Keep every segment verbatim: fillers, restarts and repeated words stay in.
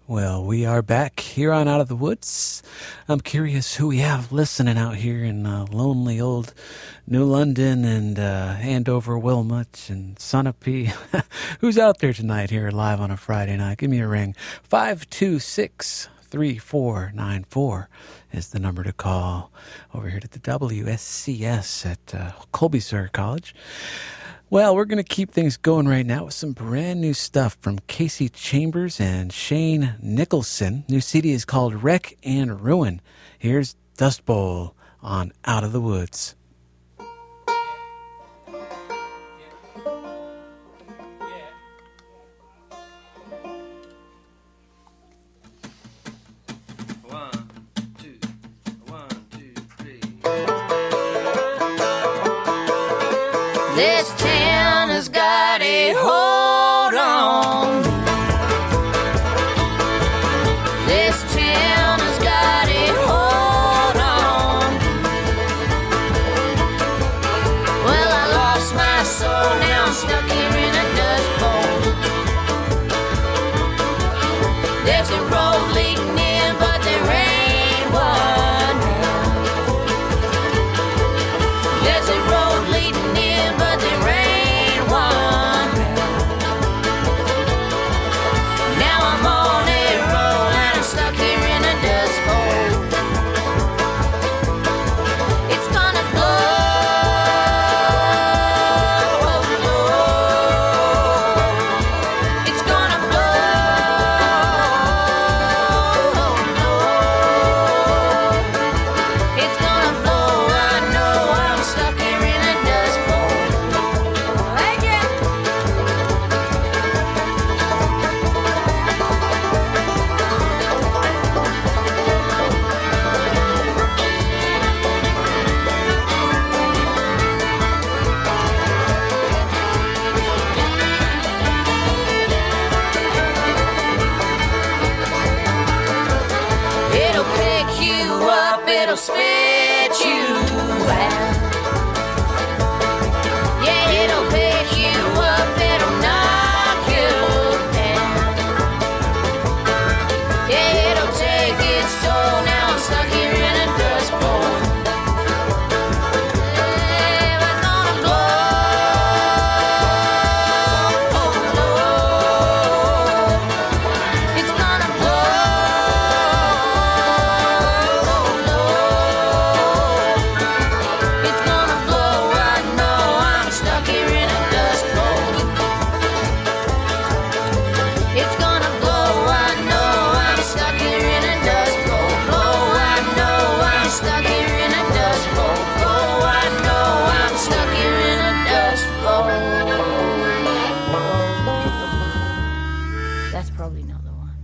Well, we are back here on Out of the Woods. I'm curious who we have listening out here in uh, lonely old New London and uh, Andover, Wilmot, and Sunapee. Who's out there tonight here live on a Friday night? Give me a ring. five two six, three four nine four is the number to call over here at the W S C S at uh, Colby Sawyer College. Well, we're going to keep things going right now with some brand new stuff from Casey Chambers and Shane Nicholson. New C D is called Wreck and Ruin. Here's Dust Bowl on Out of the Woods. This town has got a hold on. This town has got a hold on. Well, I lost my soul, now I'm stuck here in a dust bowl. There's a road leading in, but there ain't one now. There's a road leading in, but there ain't one. Now I'm on a roll and I'm stuck here in a dust bowl. It's gonna blow, blow. It's gonna blow, blow. It's gonna blow, I know I'm stuck here in a dust bowl. Hey, yeah. It'll pick you up, it'll spit you out. Yeah, it'll pick you up, it'll knock you down. Yeah, it'll take its toll, now I'm stuck here in a dust bowl. Yeah, it's gonna blow, blow. It's gonna blow, blow. It's gonna blow, I know I'm stuck here in a dust bowl. It's gonna blow, I know I'm stuck here in a dust bowl. Blow, I know I'm stuck here in a dust bowl. Blow, I know I'm stuck here in a dust bowl. That's probably not the one.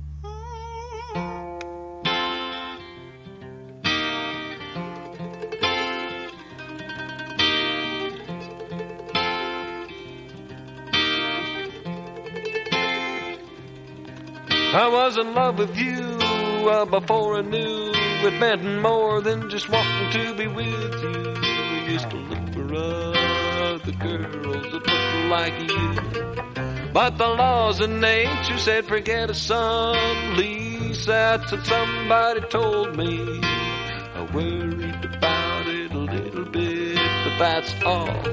I was in love with you uh, before I knew it meant more than just wanting to be with you. I used to look for other girls that looked like you, but the laws of nature said forget a son. Least that's what somebody told me. I worried about it a little bit, but that's all.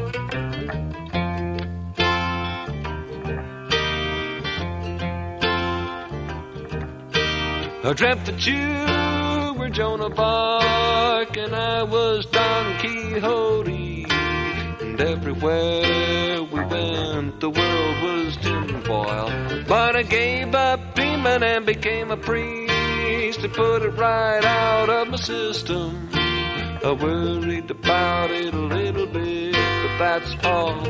I dreamt that you were Joan of Arc and I was Don Quixote. And everywhere we went, the world was tinfoil. But I gave up dreaming and became a priest to put it right out of my system. I worried about it a little bit, but that's all.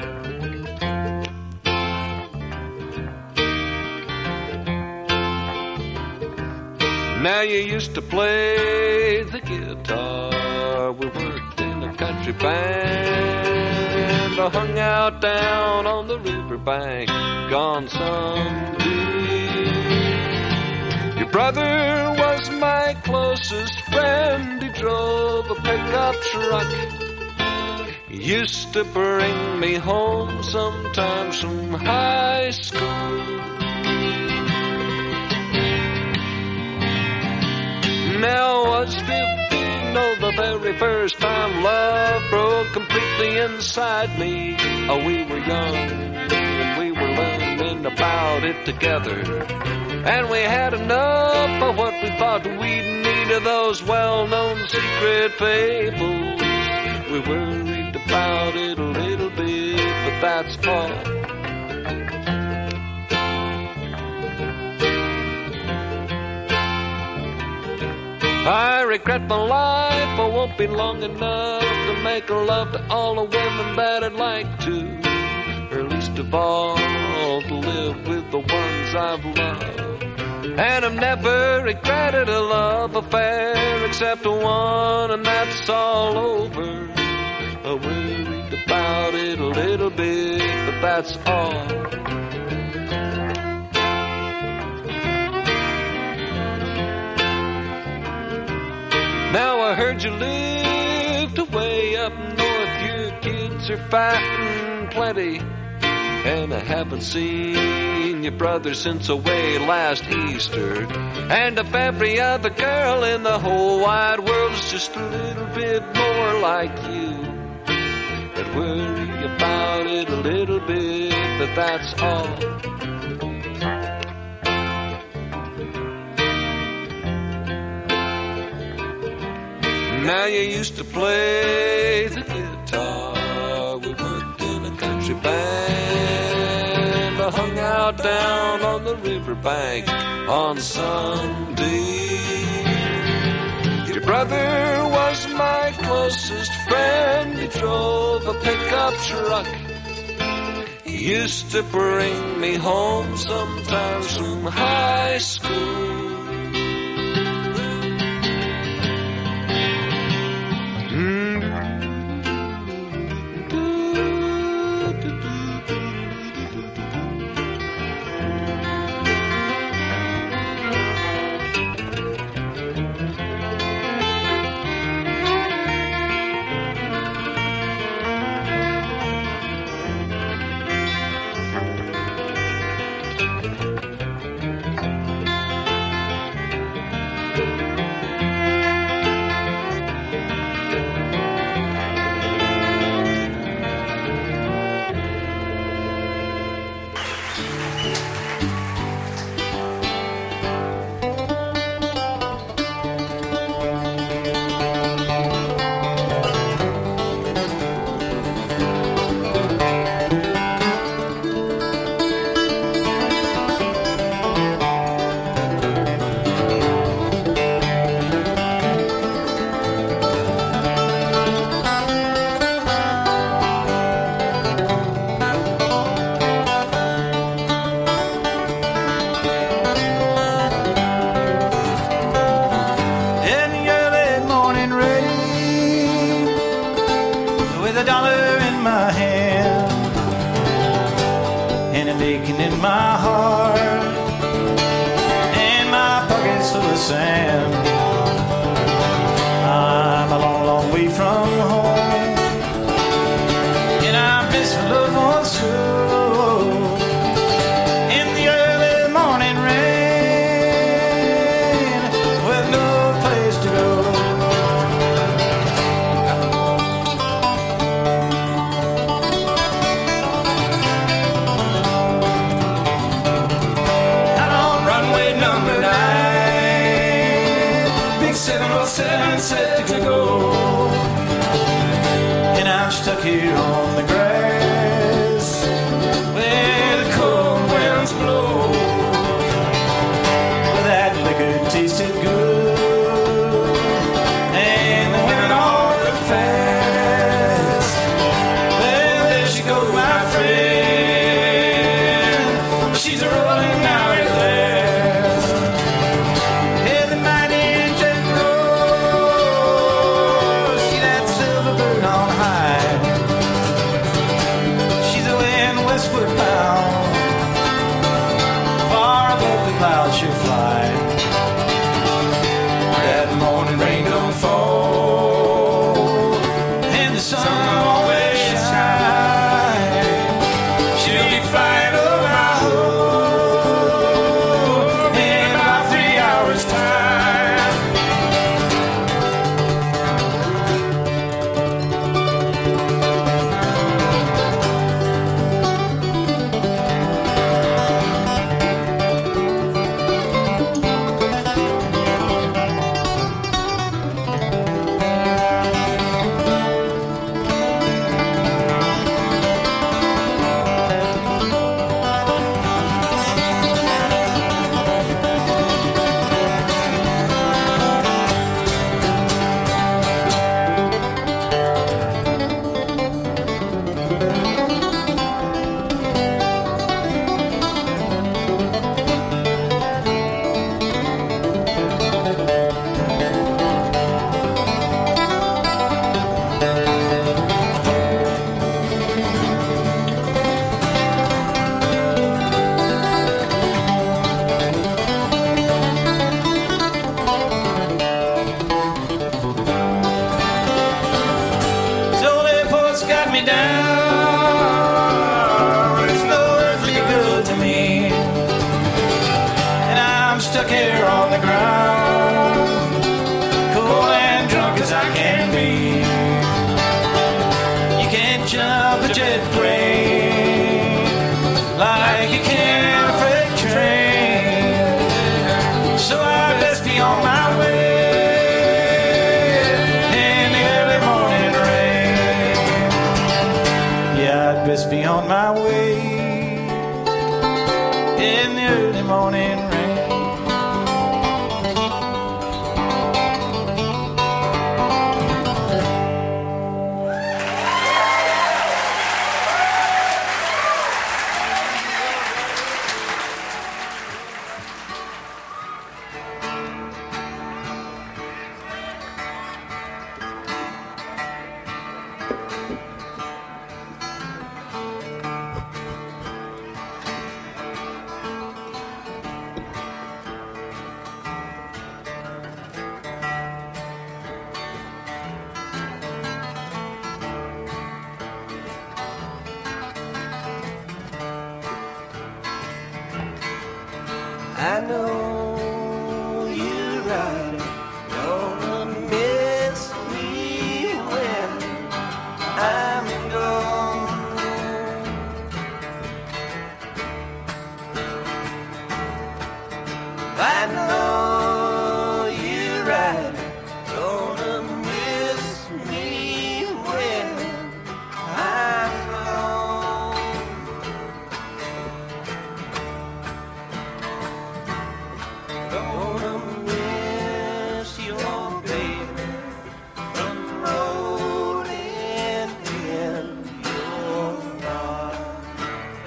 Now you used to play the guitar. We worked in a country band. I hung out down on the riverbank on Sunday. Your brother was my closest friend. He drove a pickup truck. He used to bring me home sometimes from high school. very first time love broke completely inside me. Oh, we were young and we were learning about it together. And we had enough of what we thought we'd need of those well-known secret fables. We worried about it a little bit, but that's all. I regret my life, I won't be long enough to make love to all the women that I'd like to. Or least of all, to live with the ones I've loved. And I've never regretted a love affair except one, and that's all over. I worried about it a little bit, but that's all. Now I heard you lived way up north, your kids are fat and plenty. And I haven't seen your brother since away last Easter. And if every other girl in the whole wide world is just a little bit more like you, I'd worry about it a little bit, but that's all. Now you used to play the guitar. We worked in a country band. I hung out down on the riverbank on Sunday. Your brother was my closest friend. He drove a pickup truck. He used to bring me home sometimes from high school. stuck here on the ground, cold and drunk as I can be. You can't jump a jet plane like you can a freight train, so I best be on my way in the early morning rain. Yeah, I'd best be on my way in the early morning rain. I know you're right, gonna miss me when I'm gone. I know you're right, gonna miss me when I'm gone. Gonna miss your baby from rolling in your arms.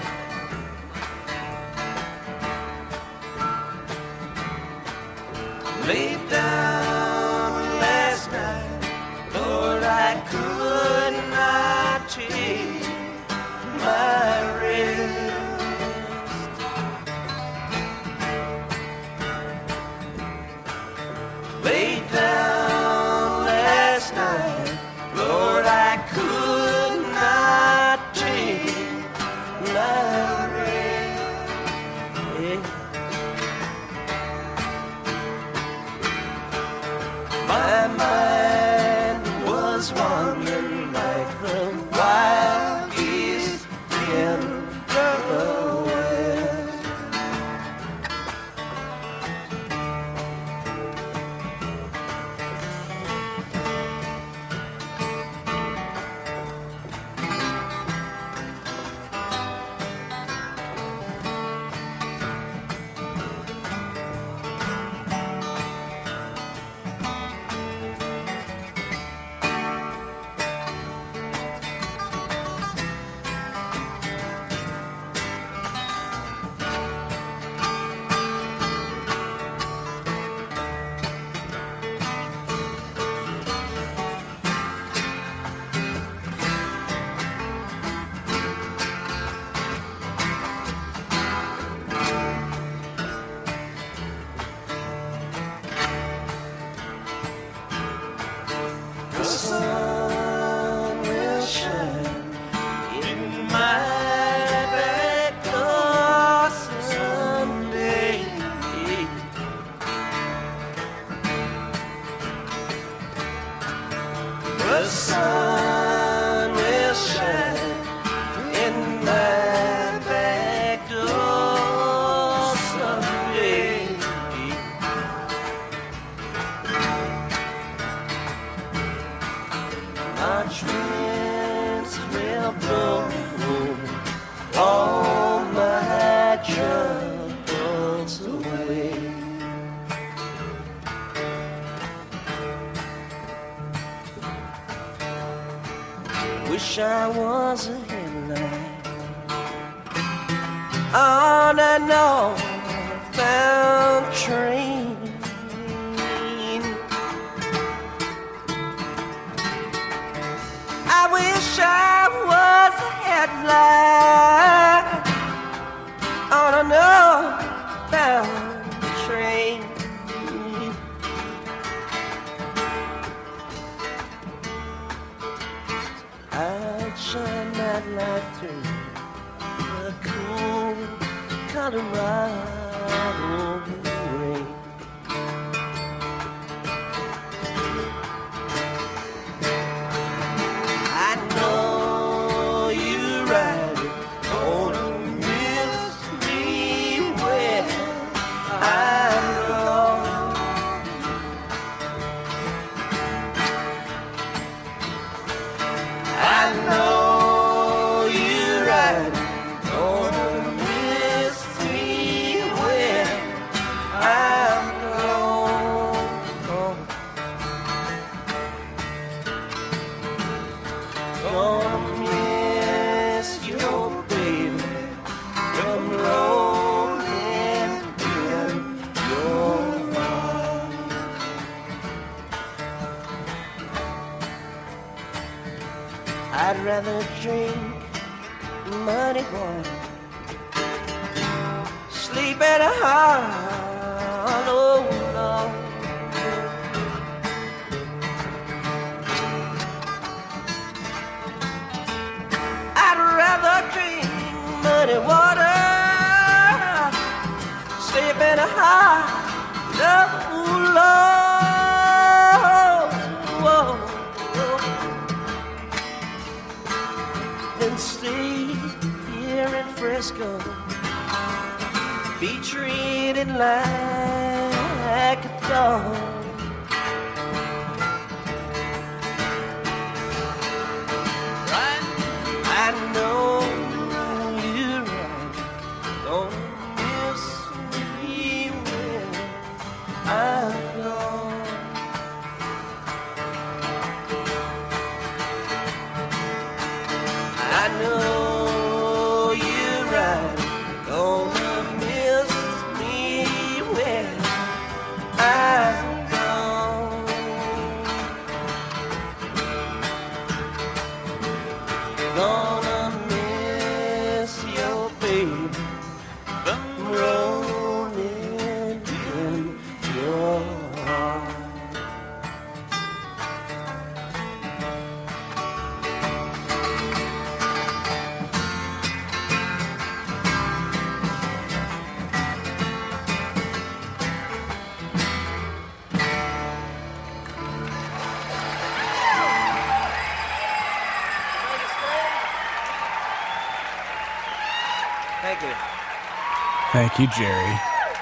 Laid down last night, Lord, I could not take my rest. Laid down last night, Lord, I could not take my rest. My mind was wandering like the wild geese in the west. The sun will shine in my back door someday. The sun will shine in my back door someday. March winds will blow all my troubles away. Wish I was a headlight on a northbound train. I wish I was a headlight on a northbound train. I'd shine that light through the cool Colorado rain. I'd rather drink muddy water, sleep at a hollow log. I'd rather drink muddy water, sleep in a hollow log, than stay here in Frisco, be treated like a dog. Right? I know you're right. Don't miss me when I'm gone. I know you're right. Gonna miss me when I'm gone. Gonna miss your baby from rolling in your heart. Thank you. Thank you, Jerry.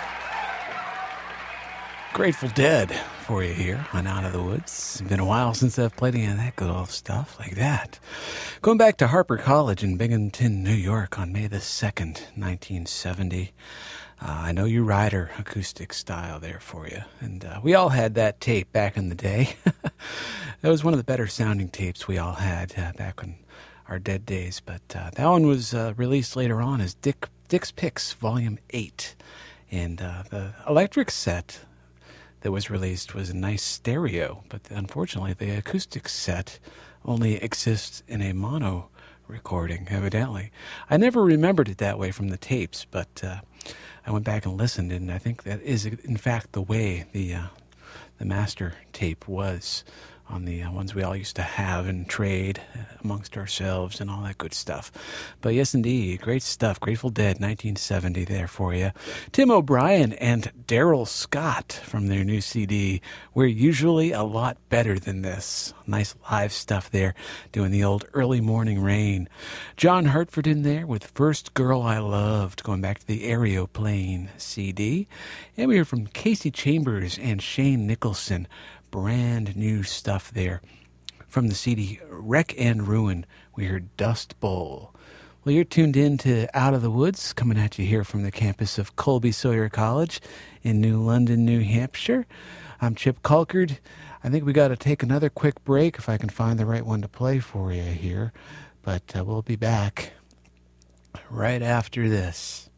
Grateful Dead for you here on Out of the Woods. It's been a while since I've played any of that good old stuff like that. Going back to Harper College in Binghamton, New York on May the second, nineteen seventy. Uh, I Know You Rider acoustic style there for you. And uh, we all had that tape back in the day. That was one of the better sounding tapes we all had uh, back in our dead days. But uh, that one was uh, released later on as Dick Dick's Picks Volume eight. And uh, the electric set that was released was a nice stereo. But unfortunately, the acoustic set only exists in a mono recording, evidently. I never remembered it that way from the tapes, but uh, I went back and listened, and I think that is, in fact, the way the uh, the master tape was on the uh, ones we all used to have and trade amongst ourselves and all that good stuff. But yes, indeed, great stuff. Grateful Dead, nineteen seventy there for you. Tim O'Brien and Daryl Scott from their new C D. We're usually a lot better than this. Nice live stuff there, doing the old Early Morning Rain. John Hartford in there with First Girl I Loved, going back to the Aeroplane C D. And we hear from Casey Chambers and Shane Nicholson. Brand new stuff there. From the C D Wreck and Ruin, we heard Dust Bowl. Well, you're tuned in to Out of the Woods, coming at you here from the campus of Colby Sawyer College in New London, New Hampshire. I'm Chip Culkerd. I think we got to take another quick break if I can find the right one to play for you here. But uh, we'll be back right after this.